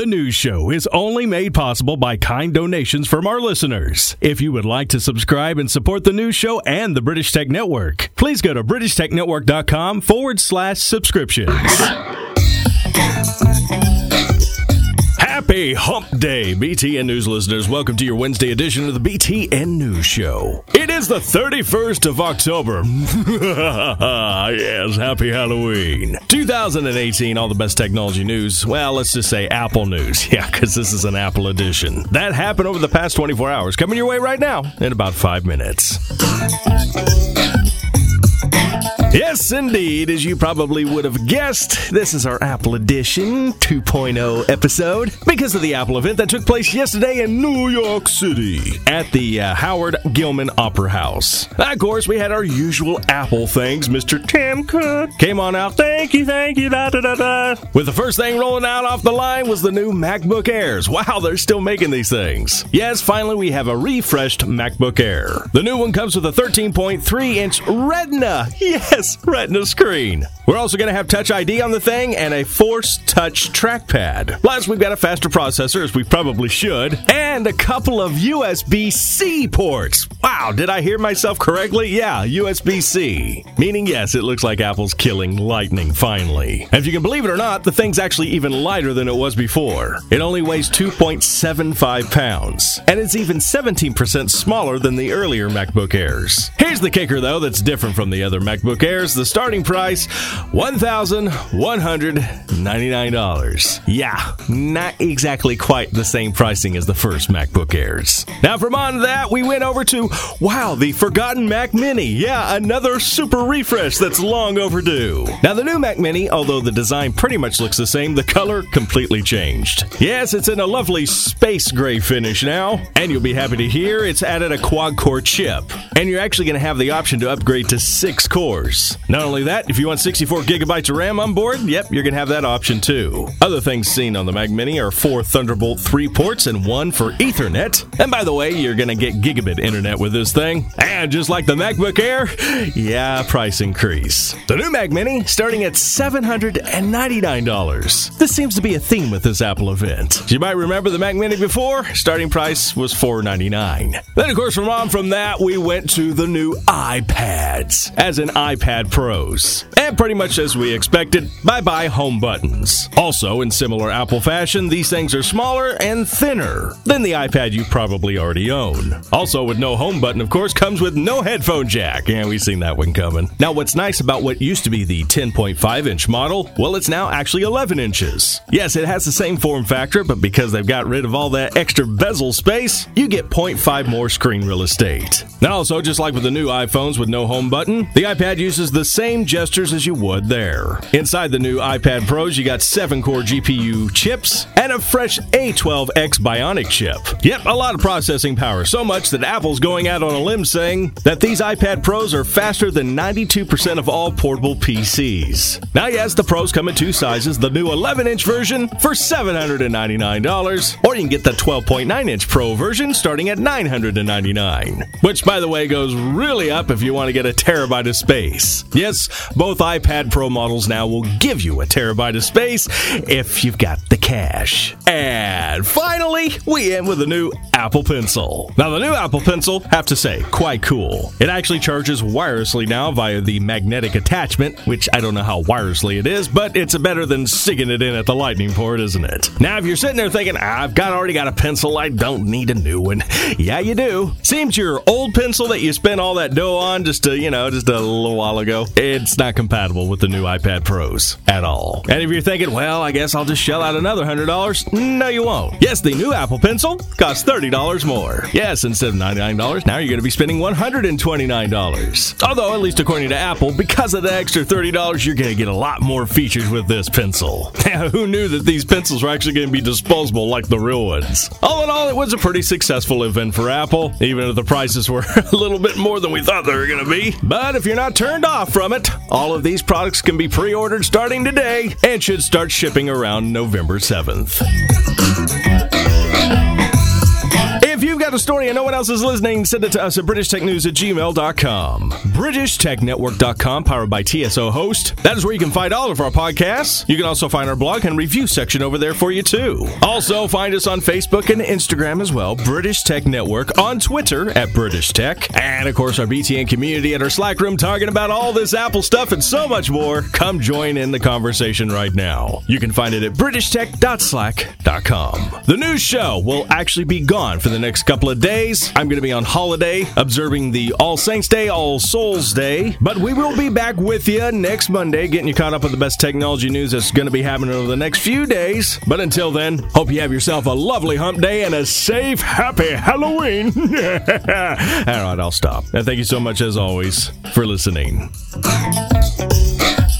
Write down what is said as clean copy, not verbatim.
The news show is only made possible by kind donations from our listeners. If you would like to subscribe and support the news show and the British Tech Network, please go to BritishTechNetwork.com/subscriptions. Happy Hump Day, BTN News listeners. Welcome to your Wednesday edition of the BTN News Show. It is the 31st of October. Yes, happy Halloween. 2018, all the best technology news. Well, let's just say Apple news. Yeah, because this is an Apple edition. That happened over the past 24 hours. Coming your way right now in about 5 minutes. Yes, indeed. As you probably would have guessed, this is our Apple Edition 2.0 episode because of the Apple event that took place yesterday in New York City at the Howard Gilman Opera House. Of course, we had our usual Apple things. Mr. Tim Cook came on out. Thank you, da-da-da-da. With the first thing rolling out off the line was the new MacBook Airs. Wow, they're still making these things. Yes, finally, we have a refreshed MacBook Air. The new one comes with a 13.3-inch Retina. Yes, Retina screen. We're also going to have Touch ID on the thing and a Force Touch trackpad. Plus, we've got a faster processor, as we probably should, and a couple of USB-C ports. Wow, did I hear myself correctly? Yeah, USB-C. Meaning, yes, it looks like Apple's killing Lightning finally. And if you can believe it or not, the thing's actually even lighter than it was before. It only weighs 2.75 pounds, and it's even 17% smaller than the earlier MacBook Airs. Here's the kicker, though, that's different from the other MacBook Airs. The starting price, $1,199. Yeah, not exactly quite the same pricing as the first MacBook Airs. Now, from on that, we went over to, wow, the forgotten Mac Mini. Yeah, another super refresh that's long overdue. Now, the new Mac Mini, although the design pretty much looks the same, the color completely changed. Yes, it's in a lovely space gray finish now, and you'll be happy to hear it's added a quad-core chip, and you're actually going to have the option to upgrade to 6 cores. Not only that, if you want 64 gigabytes of RAM on board, yep, you're going to have that option too. Other things seen on the Mac Mini are 4 Thunderbolt 3 ports and 1 for Ethernet. And by the way, you're going to get gigabit internet with this thing. And just like the MacBook Air, yeah, price increase. The new Mac Mini starting at $799. This seems to be a theme with this Apple event. You might remember the Mac Mini before, starting price was $499. Then, of course, from that, we went to the new iPads, as in iPad Pros. And pretty much as we expected, bye-bye home buttons. Also, in similar Apple fashion, these things are smaller and thinner than the iPad you probably already own. Also, with no home button, of course, comes with no headphone jack. Yeah, we've seen that one coming. Now, what's nice about what used to be the 10.5-inch model, well, it's now actually 11 inches. Yes, it has the same form factor, but because they've got rid of all that extra bezel space, you get 0.5 more screen real estate. Now, also, just like with the new iPhones with no home button, the iPad uses the same gestures as you would there. Inside the new iPad Pros, you got 7-core GPU chips and a fresh A12X Bionic chip. Yep, a lot of processing power, so much that Apple's going out on a limb saying that these iPad Pros are faster than 92% of all portable PCs. Now, yes, the Pros come in 2 sizes, the new 11-inch version for $799, or you can get the 12.9-inch Pro version starting at $999, which, by the way, goes really up if you want to get a terabyte of space. Yes, both iPad Pro models now will give you a terabyte of space if you've got the cash. And finally, we end with the new Apple Pencil. Now, the new Apple Pencil, have to say, quite cool. It actually charges wirelessly now via the magnetic attachment, which I don't know how wirelessly it is, but it's better than sticking it in at the lightning port, isn't it? Now, if you're sitting there thinking, I've already got a pencil, I don't need a new one. Yeah, you do. Seems your old pencil that you spent all that dough on just a little while ago, it's not compatible with the new iPad Pros at all. And if you're thinking, well, I guess I'll just shell out another $100, no, you won't. Yes, the new Apple Pencil costs $30 more. Yes, instead of $99, now you're going to be spending $129. Although, at least according to Apple, because of the extra $30, you're going to get a lot more features with this pencil. Who knew that these pencils were actually going to be disposable like the real ones? All in all, it was a pretty successful event for Apple, even if the prices were a little bit more than we thought they were going to be. But if you're not turned off from it, all of these products can be pre-ordered starting today and should start shipping around November 7th. If you've got got a story and no one else is listening, send it to us at BritishTechNews@gmail.com. BritishTechNetwork.com, powered by TSO Host. That is where you can find all of our podcasts. You can also find our blog and review section over there for you, too. Also, find us on Facebook and Instagram as well, British Tech Network, on Twitter at British Tech, and, of course, our BTN community at our Slack room talking about all this Apple stuff and so much more. Come join in the conversation right now. You can find it at BritishTech.slack.com. The news show will actually be gone for the next couple of days. I'm going to be on holiday, observing the All Saints Day, All Souls Day, but we will be back with you next Monday, getting you caught up with the best technology news that's going to be happening over the next few days. But until then, hope you have yourself a lovely hump day and a safe, happy Halloween. All right, I'll stop. And thank you so much, as always, for listening.